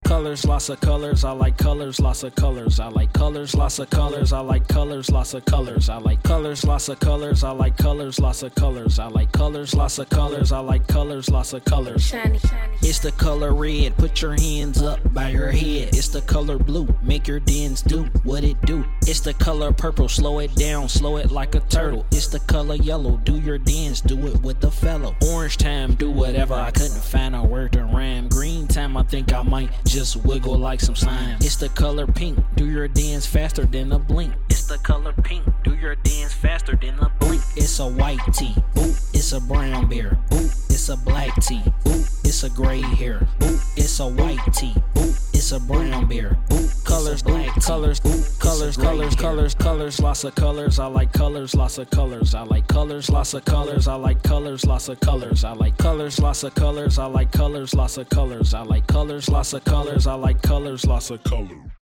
Colors, lots of colors. I like colors, lots of colors. I like colors, lots of colors. I like colors, lots of colors. I like colors, lots of colors. I like colors, lots of colors. I like colors, lots of colors. I like colors, lots of colors. Shiny, shiny. It's the color red, put your hands up by your head. It's the color blue, make your dance do what it do. It's the color purple, slow it down, slow it like a turtle. It's the color yellow, do your dance, do it with the fellow. Orange time, do whatever, I couldn't find a word to rhyme. Green time, I think I might just wiggle like some slime. It's the color pink, do your dance faster than a blink. It's the color pink, do your dance faster than a blink. It's a white tee, ooh, it's a brown bear, ooh, it's a black tee, ooh, it's a gray hair, ooh, it's a white tee, ooh, it's a brown bear, ooh, colors, black colors, ooh, colors, colors, colors, colors, lots of colors. I like colors, lots of colors. I like colors, lots of colors. I like colors, lots of colors. I like colors, lots of colors. I like colors, lots of colors. I like colors, lots of colors. I like colors, lots of colors.